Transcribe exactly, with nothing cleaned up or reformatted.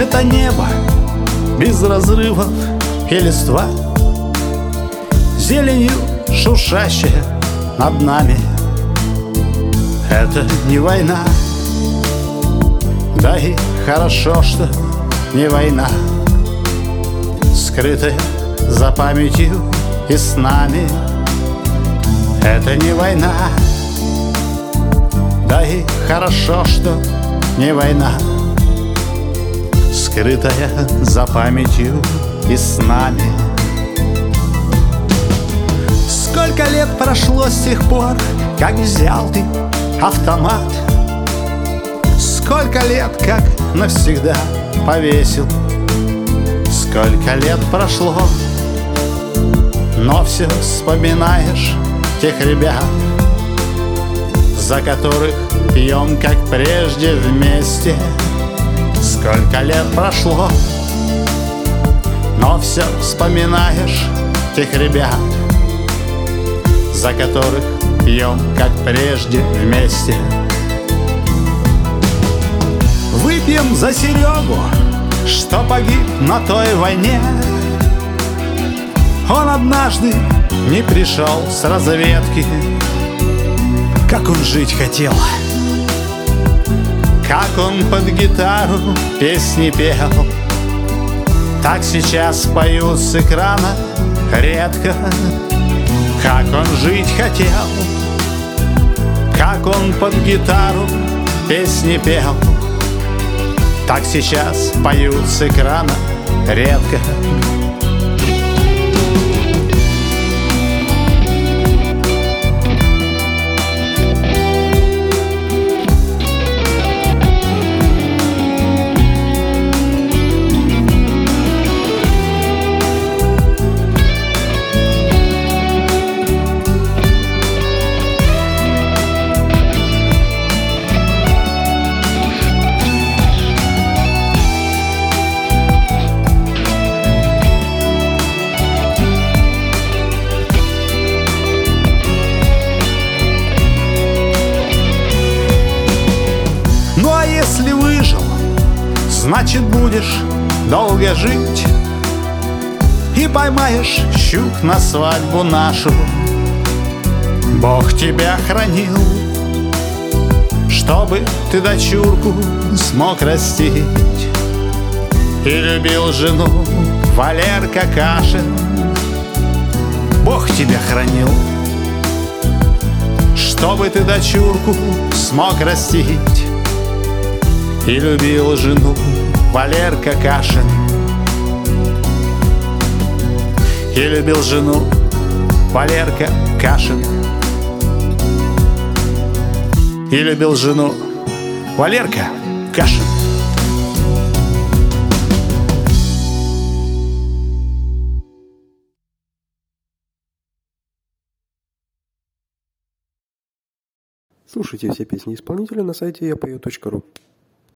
Это небо без разрывов и листва, зеленью шуршащая над нами. Это не война, да и хорошо, что не война, скрытая за памятью и с нами. Это не война, да и хорошо, что не война, скрытая за памятью и с нами. Сколько лет прошло с тех пор, как взял ты автомат? Сколько лет, как навсегда повесил? Сколько лет прошло, но все вспоминаешь тех ребят, за которых пьем, как прежде, вместе. Сколько лет прошло, но все вспоминаешь тех ребят, за которых пьем, как прежде, вместе. Выпьем за Серегу, что погиб на той войне. Он однажды не пришел с разведки. Как он жить хотел, как он под гитару песни пел, так сейчас поют с экрана редко. Как он жить хотел, как он под гитару песни пел, так сейчас поют с экрана редко. Ну а если выжил, значит будешь долго жить и поймаешь щук на свадьбу нашу. Бог тебя хранил, чтобы ты дочурку смог растить и любил жену Валерка Кашин. Бог тебя хранил, чтобы ты дочурку смог растить и любил жену Валерка Кашин. И любил жену Валерка Кашин. И любил жену Валерка Кашин. Слушайте все песни исполнителя на сайте я пою точка ру.